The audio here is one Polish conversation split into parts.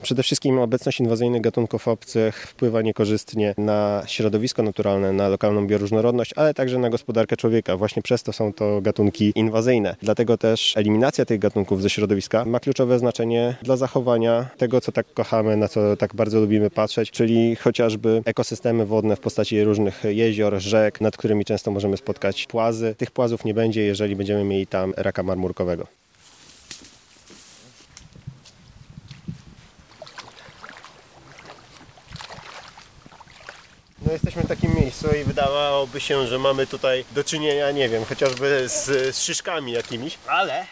Przede wszystkim obecność inwazyjnych gatunków obcych wpływa niekorzystnie na środowisko naturalne, na lokalną bioróżnorodność, ale także na gospodarkę człowieka. Właśnie przez to są to gatunki inwazyjne. Dlatego też eliminacja tych gatunków ze środowiska ma kluczowe znaczenie dla zachowania tego, co tak kochamy, na co tak bardzo lubimy patrzeć, czyli chociażby ekosystemy wodne w postaci różnych jezior, rzek, nad którymi często możemy spotkać płazy. Tych płazów nie będzie, jeżeli będziemy mieli tam raka marmurkowego. No jesteśmy w takim miejscu i wydawałoby się, że mamy tutaj do czynienia, nie wiem, chociażby z szyszkami jakimiś, ale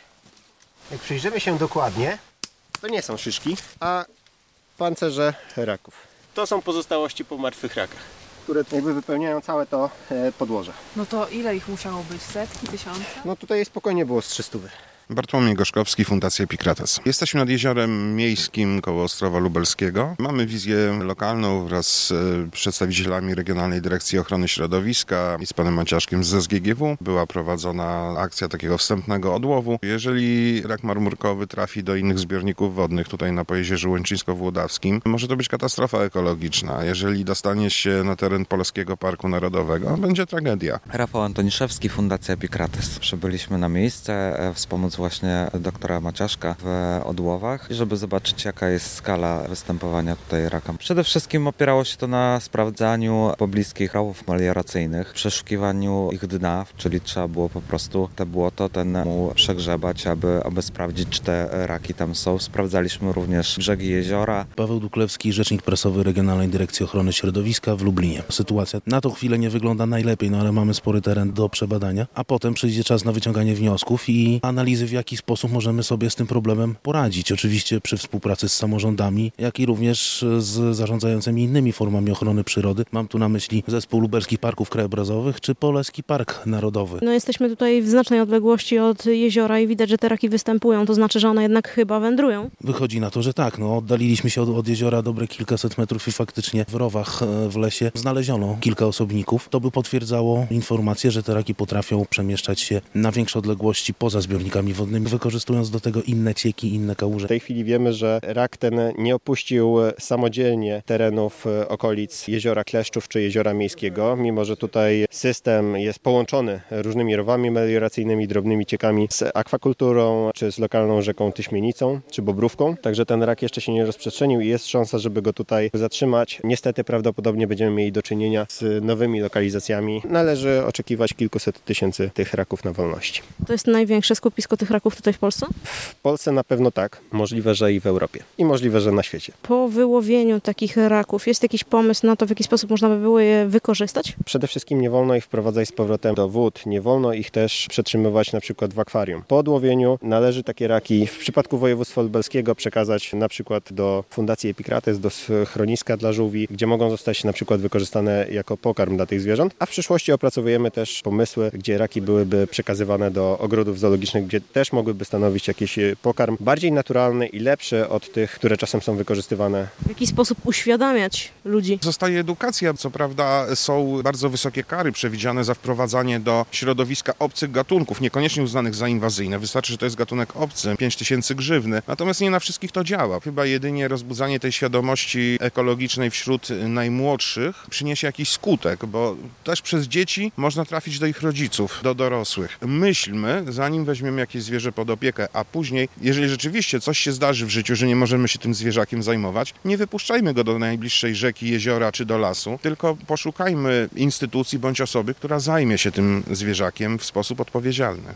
jak przyjrzymy się dokładnie, to nie są szyszki, a pancerze raków. To są pozostałości po martwych rakach, które jakby wypełniają całe to podłoże. No to ile ich musiało być? Setki, tysiące? No tutaj spokojnie było z 300. Bartłomiej Gorzkowski, Fundacja Epicrates. Jesteśmy nad jeziorem miejskim koło Ostrowa Lubelskiego. Mamy wizję lokalną wraz z przedstawicielami Regionalnej Dyrekcji Ochrony Środowiska i z panem Maciaszkiem z SGGW. Była prowadzona akcja takiego wstępnego odłowu. Jeżeli rak marmurkowy trafi do innych zbiorników wodnych, tutaj na Pojezierzu Łęczyńsko-Włodawskim, może to być katastrofa ekologiczna. Jeżeli dostanie się na teren Polskiego Parku Narodowego, będzie tragedia. Rafał Antoniszewski, Fundacja Epicrates. Przybyliśmy na miejsce wspomóc właśnie doktora Maciaszka w odłowach, żeby zobaczyć, jaka jest skala występowania tutaj raka. Przede wszystkim opierało się to na sprawdzaniu pobliskich rowów melioracyjnych, przeszukiwaniu ich dna, czyli trzeba było po prostu te błoto, ten muł przegrzebać, aby sprawdzić, czy te raki tam są. Sprawdzaliśmy również brzegi jeziora. Paweł Duklewski, rzecznik prasowy Regionalnej Dyrekcji Ochrony Środowiska w Lublinie. Sytuacja na tą chwilę nie wygląda najlepiej, ale mamy spory teren do przebadania, a potem przyjdzie czas na wyciąganie wniosków i analizy, w jaki sposób możemy sobie z tym problemem poradzić. Oczywiście przy współpracy z samorządami, jak i również z zarządzającymi innymi formami ochrony przyrody. Mam tu na myśli Zespół Lubelskich Parków Krajobrazowych czy Polski Park Narodowy. No jesteśmy tutaj w znacznej odległości od jeziora i widać, że te raki występują, to znaczy, że one jednak chyba wędrują. Wychodzi na to, że tak. Oddaliliśmy się od jeziora dobre kilkaset metrów i faktycznie w rowach w lesie znaleziono kilka osobników. To by potwierdzało informację, że te raki potrafią przemieszczać się na większe odległości poza zbiornikami wodnymi, wykorzystując do tego inne cieki, inne kałuże. W tej chwili wiemy, że rak ten nie opuścił samodzielnie terenów okolic jeziora Kleszczów czy jeziora Miejskiego, mimo że tutaj system jest połączony różnymi rowami melioracyjnymi, drobnymi ciekami z akwakulturą, czy z lokalną rzeką Tyśmienicą, czy Bobrówką. Także ten rak jeszcze się nie rozprzestrzenił i jest szansa, żeby go tutaj zatrzymać. Niestety prawdopodobnie będziemy mieli do czynienia z nowymi lokalizacjami. Należy oczekiwać kilkuset tysięcy tych raków na wolności. To jest największe skupisko tych raków tutaj w Polsce? W Polsce na pewno tak. Możliwe, że i w Europie. I możliwe, że na świecie. Po wyłowieniu takich raków jest jakiś pomysł na to, w jaki sposób można by było je wykorzystać? Przede wszystkim nie wolno ich wprowadzać z powrotem do wód. Nie wolno ich też przetrzymywać na przykład w akwarium. Po odłowieniu należy takie raki w przypadku województwa lubelskiego przekazać na przykład do Fundacji Epicrates, do schroniska dla żółwi, gdzie mogą zostać na przykład wykorzystane jako pokarm dla tych zwierząt. A w przyszłości opracowujemy też pomysły, gdzie raki byłyby przekazywane do ogrodów zoologicznych, gdzie też mogłyby stanowić jakiś pokarm bardziej naturalny i lepszy od tych, które czasem są wykorzystywane. W jaki sposób uświadamiać ludzi? Zostaje edukacja. Co prawda są bardzo wysokie kary przewidziane za wprowadzanie do środowiska obcych gatunków, niekoniecznie uznanych za inwazyjne. Wystarczy, że to jest gatunek obcy, 5000 grzywny. Natomiast nie na wszystkich to działa. Chyba jedynie rozbudzanie tej świadomości ekologicznej wśród najmłodszych przyniesie jakiś skutek, bo też przez dzieci można trafić do ich rodziców, do dorosłych. Myślmy, zanim weźmiemy jakieś zwierzę pod opiekę, a później, jeżeli rzeczywiście coś się zdarzy w życiu, że nie możemy się tym zwierzakiem zajmować, nie wypuszczajmy go do najbliższej rzeki, jeziora czy do lasu, tylko poszukajmy instytucji bądź osoby, która zajmie się tym zwierzakiem w sposób odpowiedzialny.